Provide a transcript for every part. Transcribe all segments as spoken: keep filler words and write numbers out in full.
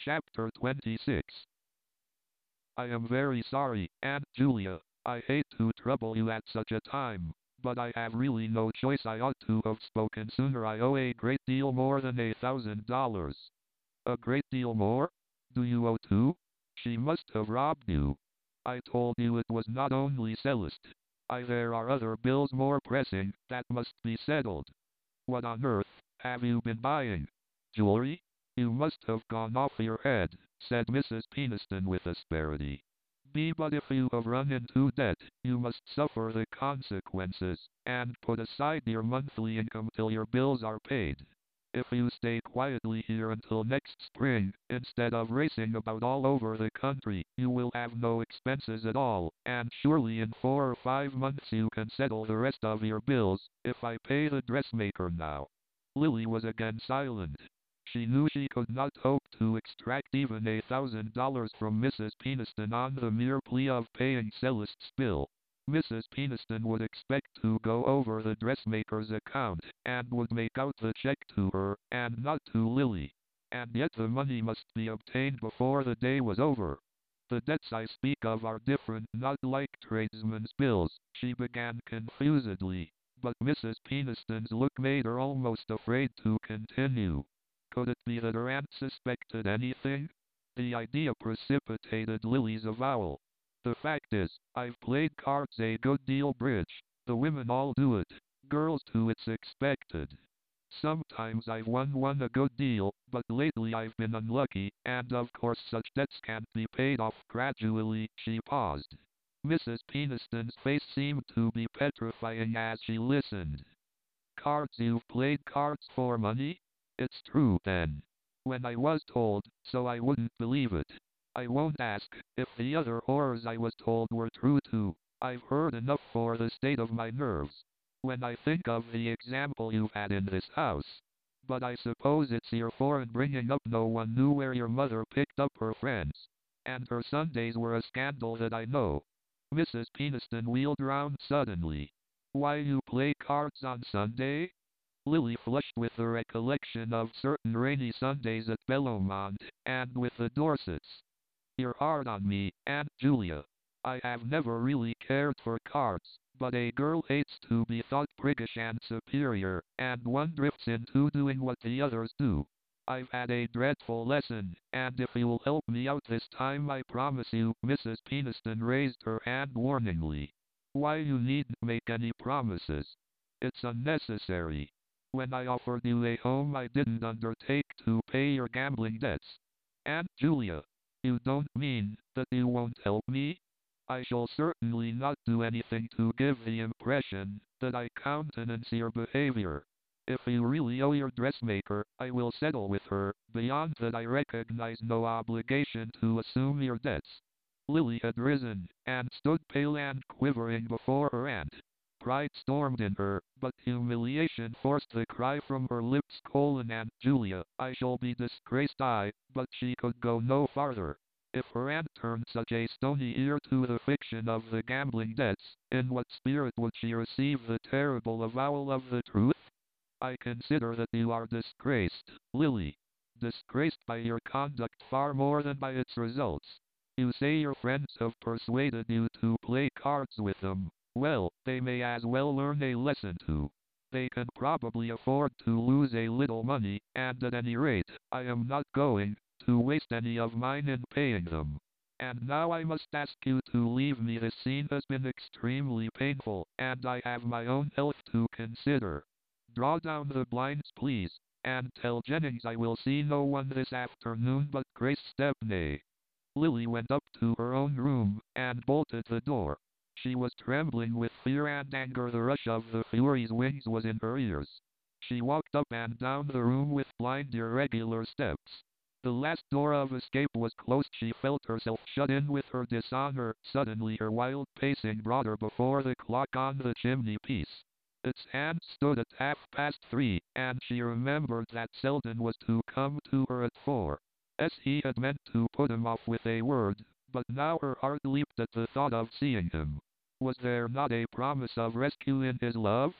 Chapter twenty-six. I am very sorry, Aunt Julia. I hate to trouble you at such a time, but I have really no choice. I ought to have spoken sooner. I owe a great deal more than a thousand dollars. A great deal more? Do you owe two? She must have robbed you. I told you it was not only Celeste. I there are other bills more pressing, that must be settled. What on earth have you been buying? Jewelry? You must have gone off your head, said Missus Peniston with asperity. Be but if you have run into debt, you must suffer the consequences, and put aside your monthly income till your bills are paid. If you stay quietly here until next spring, instead of racing about all over the country, you will have no expenses at all, and surely in four or five months you can settle the rest of your bills, if I pay the dressmaker now. Lily was again silent. She knew she could not hope to extract even a thousand dollars from Missus Peniston on the mere plea of paying Celeste's bill. Missus Peniston would expect to go over the dressmaker's account, and would make out the check to her, and not to Lily. And yet the money must be obtained before the day was over. The debts I speak of are different, not like tradesmen's bills, she began confusedly, but Missus Peniston's look made her almost afraid to continue. Could it be that her aunt suspected anything? The idea precipitated Lily's avowal. The fact is, I've played cards a good deal, bridge. The women all do it. Girls too, it's expected. Sometimes I've won one a good deal, but lately I've been unlucky, and of course such debts can't be paid off gradually. She paused. Missus Peniston's face seemed to be petrifying as she listened. Cards? You've played cards for money? It's true, then. When I was told, so I wouldn't believe it. I won't ask if the other horrors I was told were true too. I've heard enough for the state of my nerves. When I think of the example you've had in this house. But I suppose it's your foreign bringing up. No one knew where your mother picked up her friends. And her Sundays were a scandal that I know. Missus Peniston wheeled round suddenly. Why, you play cards on Sunday? Lily flushed with the recollection of certain rainy Sundays at Bellomont, and with the Dorsets. You're hard on me, Aunt Julia. I have never really cared for cards, but a girl hates to be thought priggish and superior, and one drifts into doing what the others do. I've had a dreadful lesson, and if you'll help me out this time I promise you. Missus Peniston raised her hand warningly. Why, you needn't make any promises. It's unnecessary. When I offered you a home I didn't undertake to pay your gambling debts. Aunt Julia, you don't mean that you won't help me? I shall certainly not do anything to give the impression that I countenance your behavior. If you really owe your dressmaker, I will settle with her. Beyond that I recognize no obligation to assume your debts. Lily had risen, and stood pale and quivering before her aunt. Pride stormed in her, but humiliation forced the cry from her lips. Colon Aunt Julia, I shall be disgraced. I, but she could go no farther. If her aunt turned such a stony ear to the fiction of the gambling debts, in what spirit would she receive the terrible avowal of the truth? I consider that you are disgraced, Lily. Disgraced by your conduct far more than by its results. You say your friends have persuaded you to play cards with them. Well, they may as well learn a lesson too. They can probably afford to lose a little money, and at any rate, I am not going to waste any of mine in paying them. And now I must ask you to leave me. This scene has been extremely painful, and I have my own health to consider. Draw down the blinds, please, and tell Jennings I will see no one this afternoon but Grace Stepney. Lily went up to her own room, and bolted the door. She was trembling with fear and anger. The rush of the Fury's wings was in her ears. She walked up and down the room with blind, irregular steps. The last door of escape was closed. She felt herself shut in with her dishonor. Suddenly her wild pacing brought her before the clock on the chimney-piece. Its hand stood at half past three, and she remembered that Selden was to come to her at four. As he had meant to put him off with a word, but now her heart leaped at the thought of seeing him. Was there not a promise of rescue in his love?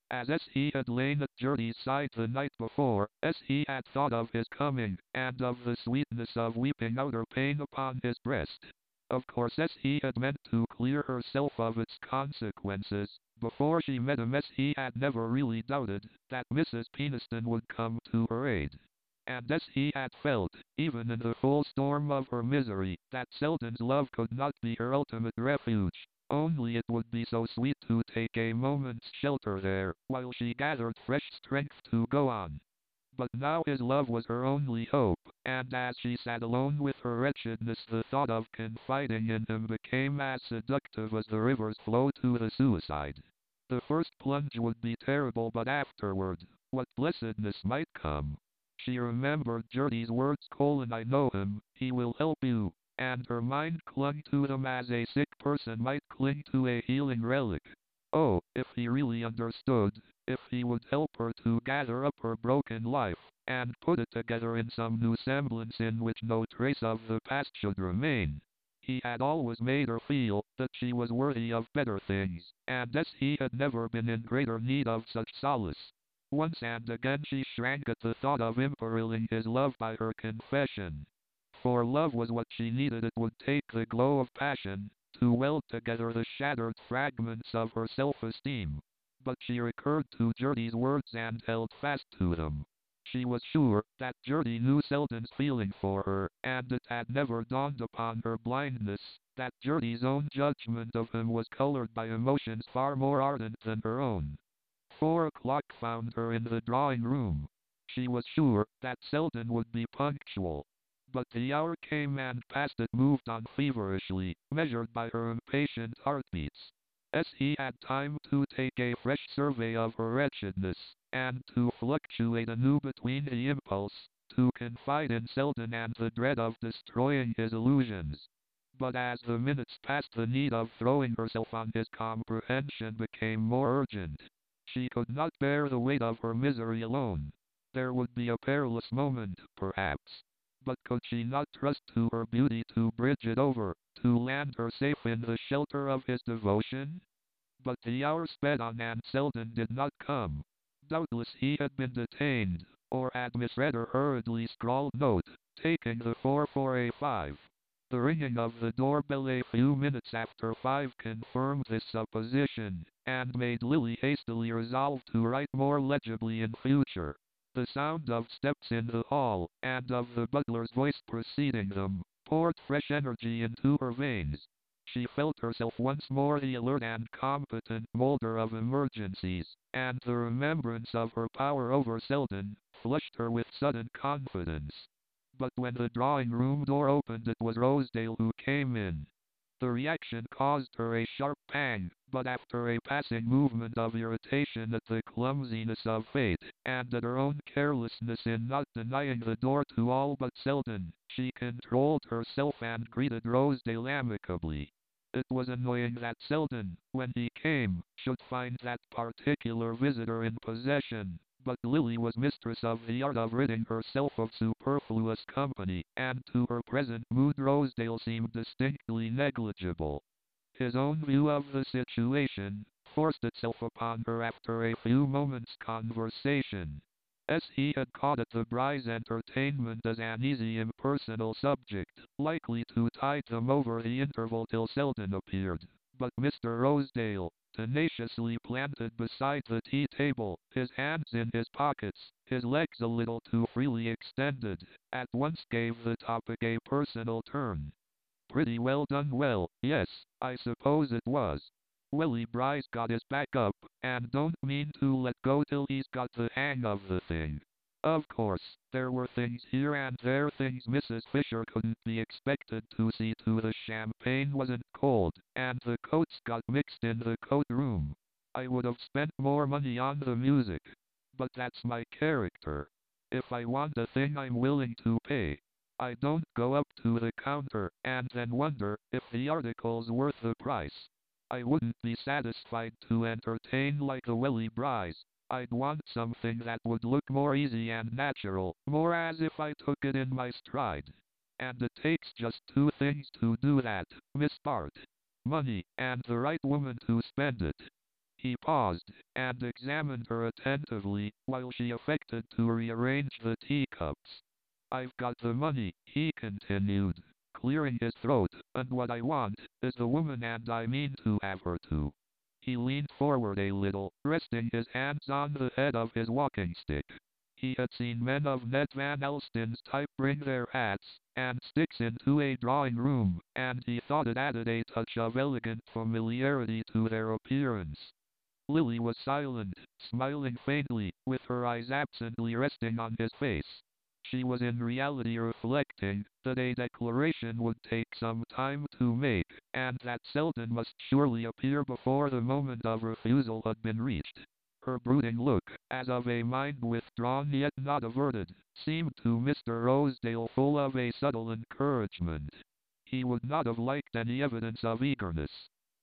As S he had lain at Gertie's side the night before, as he had thought of his coming, and of the sweetness of weeping out her pain upon his breast. Of course as he had meant to clear herself of its consequences, before she met him, as he had never really doubted that Missus Peniston would come to her aid. And as he had felt, even in the full storm of her misery, that Selden's love could not be her ultimate refuge. Only it would be so sweet to take a moment's shelter there, while she gathered fresh strength to go on. But now his love was her only hope, and as she sat alone with her wretchedness, the thought of confiding in him became as seductive as the river's flow to the suicide. The first plunge would be terrible, but afterward, what blessedness might come. She remembered Gertie's words, colon, I know him, he will help you, and her mind clung to them as a sick person might cling to a healing relic. Oh, if he really understood, if he would help her to gather up her broken life, and put it together in some new semblance in which no trace of the past should remain. He had always made her feel that she was worthy of better things, and as he had never been in greater need of such solace. Once and again she shrank at the thought of imperiling his love by her confession. For love was what she needed. It would take the glow of passion to weld together the shattered fragments of her self-esteem. But she recurred to Gertie's words and held fast to them. She was sure that Gertie knew Selden's feeling for her, and it had never dawned upon her blindness that Gertie's own judgment of him was colored by emotions far more ardent than her own. Four o'clock found her in the drawing-room. She was sure that Selden would be punctual. But the hour came and passed. It moved on feverishly, measured by her impatient heartbeats. As he had time to take a fresh survey of her wretchedness, and to fluctuate anew between the impulse to confide in Selden and the dread of destroying his illusions. But as the minutes passed, the need of throwing herself on his comprehension became more urgent. She could not bear the weight of her misery alone. There would be a perilous moment, perhaps. But could she not trust to her beauty to bridge it over, to land her safe in the shelter of his devotion? But the hour sped on and Selden did not come. Doubtless he had been detained, or had misread her hurriedly scrawled note, taking the four for a five. The ringing of the doorbell a few minutes after five confirmed this supposition, and made Lily hastily resolve to write more legibly in future. The sound of steps in the hall, and of the butler's voice preceding them, poured fresh energy into her veins. She felt herself once more the alert and competent molder of emergencies, and the remembrance of her power over Selden flushed her with sudden confidence. But when the drawing-room door opened, it was Rosedale who came in. The reaction caused her a sharp pang, but after a passing movement of irritation at the clumsiness of fate, and at her own carelessness in not denying the door to all but Selden, she controlled herself and greeted Rosedale amicably. It was annoying that Selden, when he came, should find that particular visitor in possession, but Lily was mistress of the art of ridding herself of superfluous company, and to her present mood Rosedale seemed distinctly negligible. His own view of the situation forced itself upon her after a few moments' conversation. As he had caught at the bride's entertainment as an easy impersonal subject, likely to tide them over the interval till Selden appeared. But Mister Rosedale, tenaciously planted beside the tea-table, his hands in his pockets, his legs a little too freely extended, at once gave the topic a personal turn. Pretty well done. Well, yes, I suppose it was. Willie Bryce got his back up, and don't mean to let go till he's got the hang of the thing. Of course, there were things here and there, things Missus Fisher couldn't be expected to see to. The champagne wasn't cold, and the coats got mixed in the coat room. I would have spent more money on the music. But that's my character. If I want a thing, I'm willing to pay. I don't go up to the counter and then wonder if the article's worth the price. I wouldn't be satisfied to entertain like a Willie Bryce. I'd want something that would look more easy and natural, more as if I took it in my stride. And it takes just two things to do that, Miss Bart. Money, and the right woman to spend it. He paused, and examined her attentively, while she affected to rearrange the teacups. I've got the money, he continued, clearing his throat, and what I want is the woman, and I mean to have her too. He leaned forward a little, resting his hands on the head of his walking stick. He had seen men of Ned Van Alstyne's type bring their hats and sticks into a drawing room, and he thought it added a touch of elegant familiarity to their appearance. Lily was silent, smiling faintly, with her eyes absently resting on his face. She was in reality reflecting that a declaration would take some time to make, and that Selden must surely appear before the moment of refusal had been reached. Her brooding look, as of a mind withdrawn yet not averted, seemed to Mister Rosedale full of a subtle encouragement. He would not have liked any evidence of eagerness.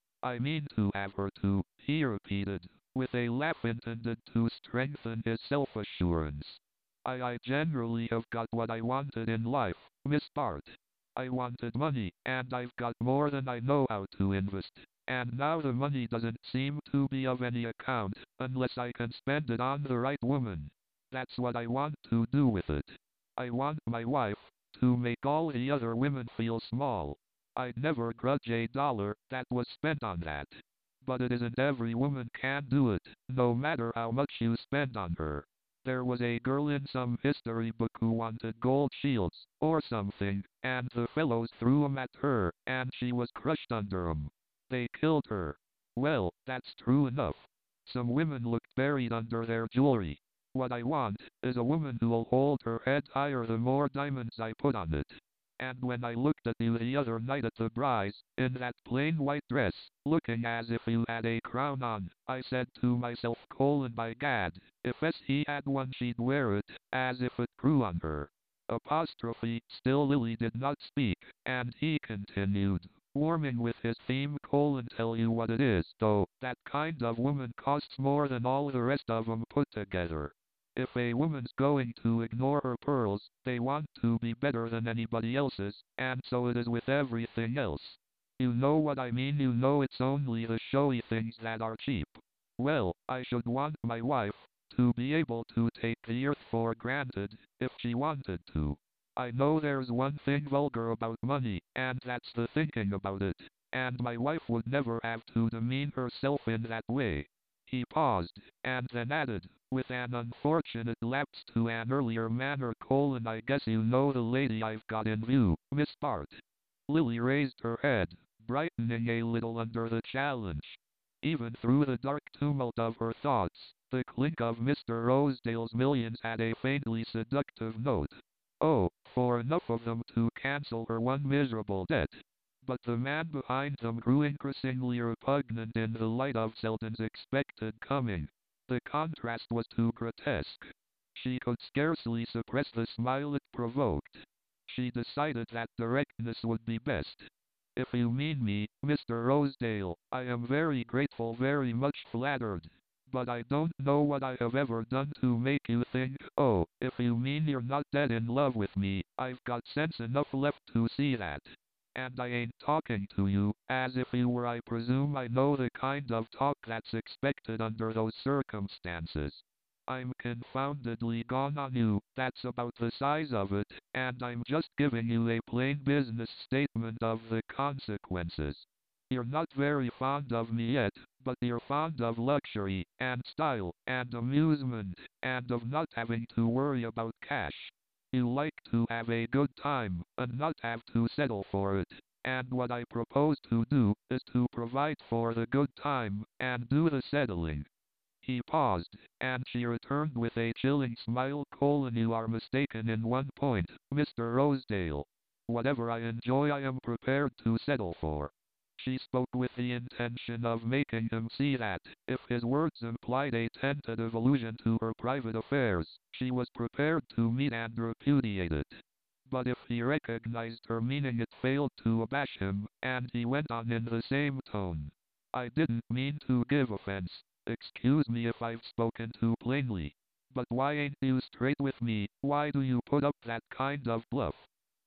I mean to have her too, he repeated, with a laugh intended to strengthen his self-assurance. I, I generally have got what I wanted in life, Miss Bart. I wanted money, and I've got more than I know how to invest. And now the money doesn't seem to be of any account, unless I can spend it on the right woman. That's what I want to do with it. I want my wife to make all the other women feel small. I'd never grudge a dollar that was spent on that. But it isn't every woman can do it, no matter how much you spend on her. There was a girl in some history book who wanted gold shields, or something, and the fellows threw 'em at her, and she was crushed under 'em. They killed her. Well, that's true enough. Some women looked buried under their jewelry. What I want is a woman who'll hold her head higher the more diamonds I put on it. And when I looked at you the other night at the Bryce, in that plain white dress, looking as if you had a crown on, I said to myself, colon by gad, if S he had one she'd wear it, as if it grew on her. Apostrophe. Still Lily did not speak, and he continued, warming with his theme, colon tell you what it is, though, that kind of woman costs more than all the rest of 'em put together. If a woman's going to ignore her pearls, they want to be better than anybody else's, and so it is with everything else. You know what I mean, you know it's only the showy things that are cheap. Well, I should want my wife to be able to take the earth for granted, if she wanted to. I know there's one thing vulgar about money, and that's the thinking about it, and my wife would never have to demean herself in that way. He paused, and then added, with an unfortunate lapse to an earlier manner, colon I guess you know the lady I've got in view, Miss Bart. Lily raised her head, brightening a little under the challenge. Even through the dark tumult of her thoughts, the clink of Mister Rosedale's millions had a faintly seductive note. Oh, for enough of them to cancel her one miserable debt. But the man behind them grew increasingly repugnant in the light of Selden's expected coming. The contrast was too grotesque. She could scarcely suppress the smile it provoked. She decided that directness would be best. If you mean me, Mister Rosedale, I am very grateful, very much flattered. But I don't know what I have ever done to make you think, oh, if you mean you're not dead in love with me, I've got sense enough left to see that. And I ain't talking to you, as if you were. I presume I know the kind of talk that's expected under those circumstances. I'm confoundedly gone on you, that's about the size of it, and I'm just giving you a plain business statement of the consequences. You're not very fond of me yet, but you're fond of luxury, and style, and amusement, and of not having to worry about cash. You like to have a good time, and not have to settle for it. And what I propose to do, is to provide for the good time, and do the settling. He paused, and she returned with a chilling smile, colon you are mistaken in one point, Mister Rosedale. Whatever I enjoy I am prepared to settle for. She spoke with the intention of making him see that, if his words implied a tentative allusion to her private affairs, she was prepared to meet and repudiate it. But if he recognized her meaning it failed to abash him, and he went on in the same tone. I didn't mean to give offense. Excuse me if I've spoken too plainly. But why ain't you straight with me? Why do you put up that kind of bluff?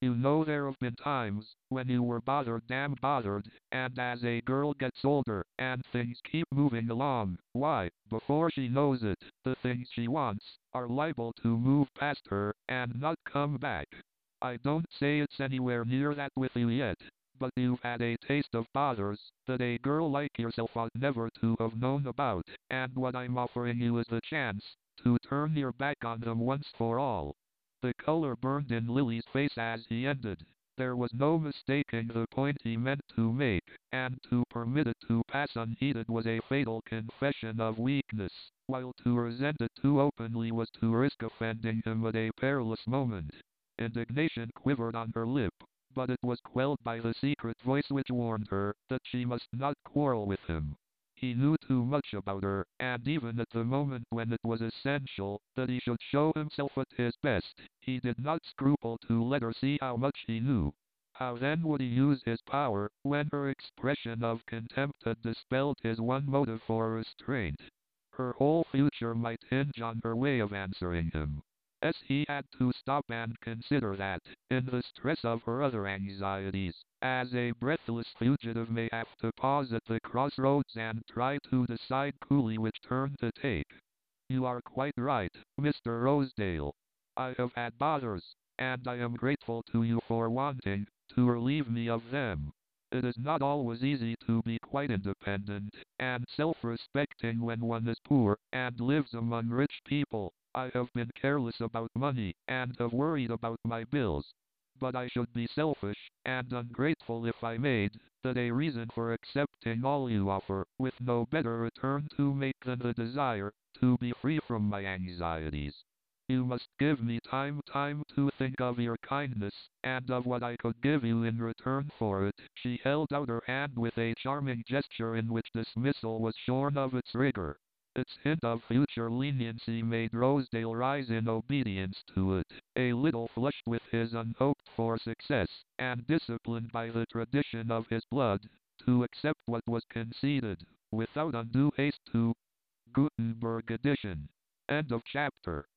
You know there have been times when you were bothered, damn bothered, and as a girl gets older and things keep moving along, why, before she knows it, the things she wants are liable to move past her and not come back. I don't say it's anywhere near that with you yet, but you've had a taste of bothers that a girl like yourself ought never to have known about, and what I'm offering you is the chance to turn your back on them once for all. The color burned in Lily's face as he ended. There was no mistaking the point he meant to make, and to permit it to pass unheeded was a fatal confession of weakness, while to resent it too openly was to risk offending him at a perilous moment. Indignation quivered on her lip, but it was quelled by the secret voice which warned her that she must not quarrel with him. He knew too much about her, and even at the moment when it was essential that he should show himself at his best, he did not scruple to let her see how much he knew. How then would he use his power when her expression of contempt had dispelled his one motive for restraint? Her whole future might hinge on her way of answering him. As he had to stop and consider that, in the stress of her other anxieties, as a breathless fugitive may have to pause at the crossroads and try to decide coolly which turn to take. You are quite right, Mister Rosedale. I have had bothers, and I am grateful to you for wanting to relieve me of them. It is not always easy to be quite independent and self-respecting when one is poor and lives among rich people. I have been careless about money and have worried about my bills. But I should be selfish and ungrateful if I made that a reason for accepting all you offer, with no better return to make than the desire to be free from my anxieties. You must give me time time to think of your kindness, and of what I could give you in return for it. She held out her hand with a charming gesture in which dismissal was shorn of its rigor. Its hint of future leniency made Rosedale rise in obedience to it, a little flushed with his unhoped-for success, and disciplined by the tradition of his blood to accept what was conceded, without undue haste to Gutenberg edition. End of chapter.